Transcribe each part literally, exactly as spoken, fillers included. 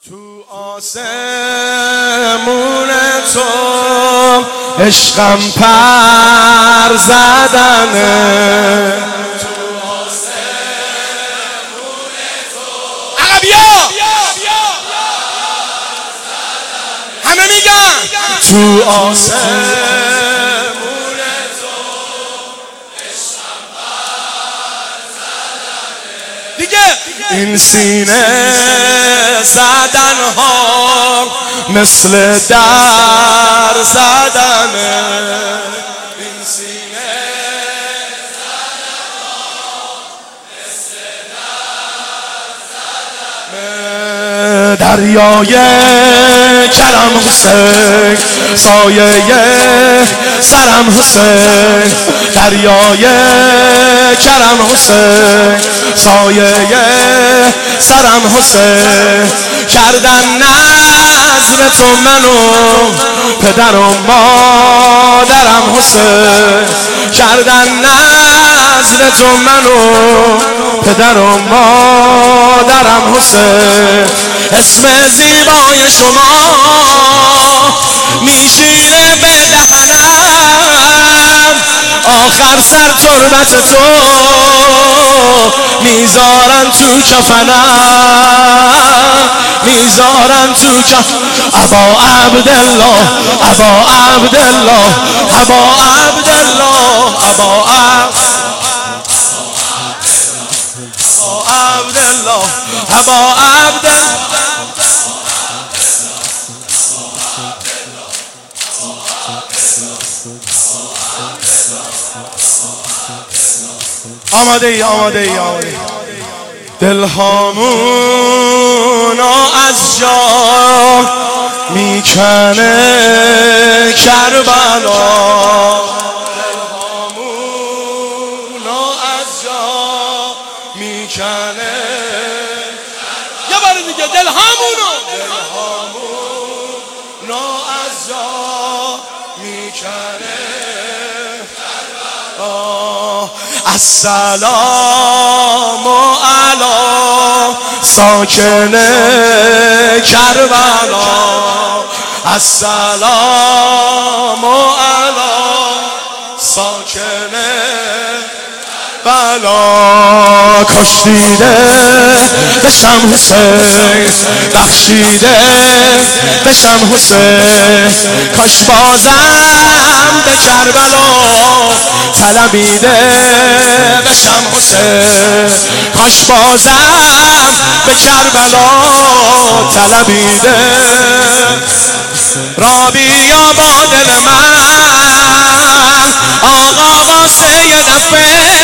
تو آسمون تو عشقم پر زدنه، تو آسمون تو عقبیا همه میگن تو آسمون تو عشقم پر زدنه. دیگه این سینه زدن ها مثل در زدنه، این سینه زدن ها مثل در زدنه. دریای کرم حسین سایه سرم حسین، دریای کرم حسین سایه سرم حسین. کردن نظر تو منو پدر و مادرم حسین، کردن نظر تو منو پدر و مادرم حسین. اسم زیبای شما میشینه به دهنم، آخر سر تربت تو میذارن تو کفنم، میذارن تو کف. ابا عبدالله ابا عبدالله ابا عبدالله ابا عبدالله ابا عبدالله. آماده ای آماده ای آماده ای دلهامون از جا میکنه کربلا، دلهامون از جا میکنه یه بار دیگه دلهامونو دلهامون از جا میکنه کربلا. السلام علی ساکن کربلا، السلام علی ساکن بلا. کشتیده بشم حسین بخشیده بشم حسین، کاش بازم به کربلا طلبیده بشم حسین، کاش بازم به کربلا طلبیده. رابیا با دل من آقا واسه یه دفعه،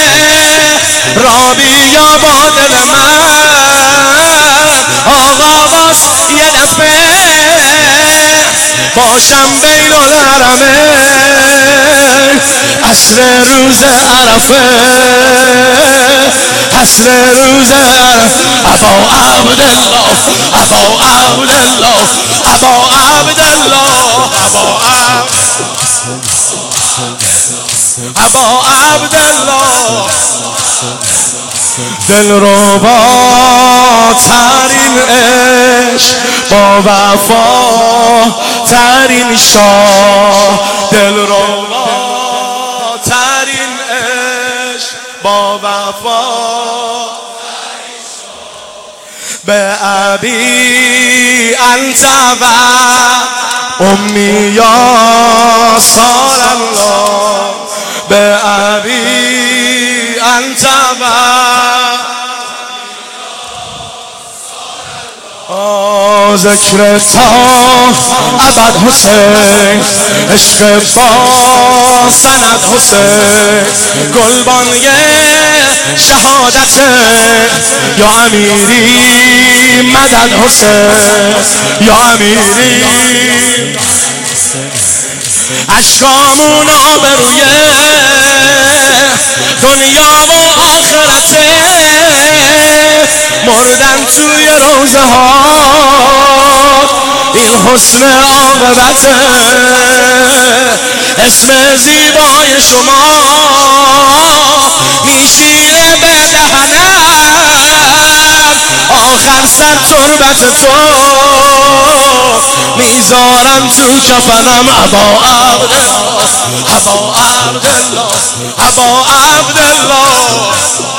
رابیا با دل من آقا واسه یه دفعه، باشم بین الحرمین عصر روز عرفه، عصر روز عرفه. ابا عبدالله ابا عبدالله ابا عبدالله ابا عبدالله. دلربا ترین عشق با وفا ترین شاه، دلربا ترین عشق با وفا ترین شاه. به ابی انت و امی یا سال الله، به ابی انت و ذکر تا ابد حسین، عشق با سند حسین، گلبانگ شهادت یا امیری مدد حسین، یا امیری. اشکامون آبروی دنیا و آخرته، مردن توی روزه ها این حسن عاقبته. اسم زیبای شما میشینه به دهنم، آخر سر تربت تو میذارم تو کفنم. ابا عبدالله ابا عبدالله ابا عبدالله